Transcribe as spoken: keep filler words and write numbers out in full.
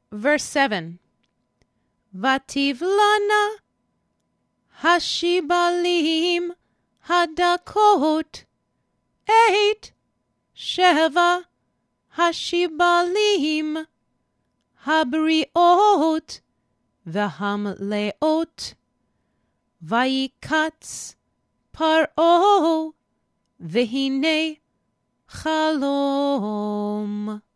Verse seven. Vativlana hashibalim hadakot. Eight. Sheva hashibalim habriot v'hamleot. Vayikatz paro v'hinei chalom.